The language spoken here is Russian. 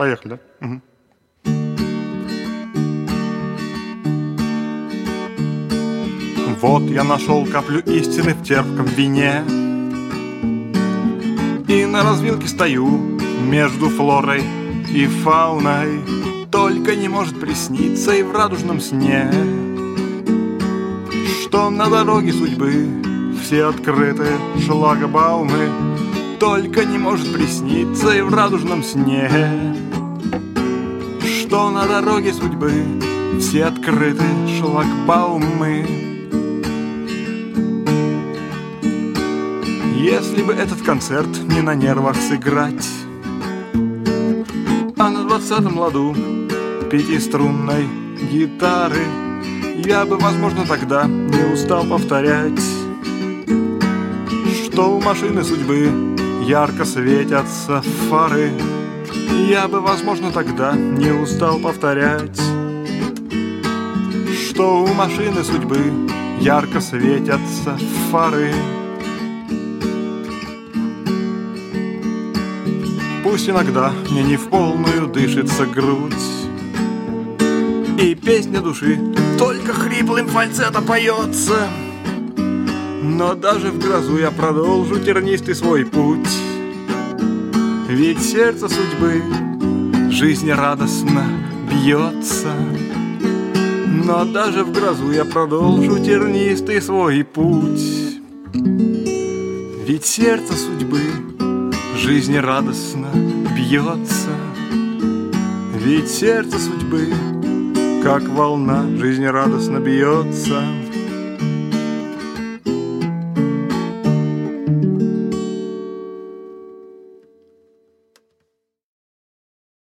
Поехали, да? Угу. Вот я нашел каплю истины в терпком вине, и на развилке стою между флорой и фауной. Только не может присниться и в радужном сне, что на дороге судьбы все открыты шлагбаумы. Только не может присниться и в радужном сне, что на дороге судьбы все открыты шлагбаумы. Если бы этот концерт не на нервах сыграть, а на 20-м ладу пятиструнной гитары, я бы, возможно, тогда не устал повторять, что у машины судьбы ярко светятся фары. Я бы, возможно, тогда не устал повторять, что у машины судьбы ярко светятся фары. Пусть иногда мне не в полную дышится грудь, и песня души только хриплым фальцетом поется, но даже в грозу я продолжу тернистый свой путь. Ведь сердце судьбы жизнерадостно бьется, но даже в грозу я продолжу тернистый свой путь. Ведь сердце судьбы жизнерадостно бьется, ведь сердце судьбы, как волна, жизнерадостно бьется.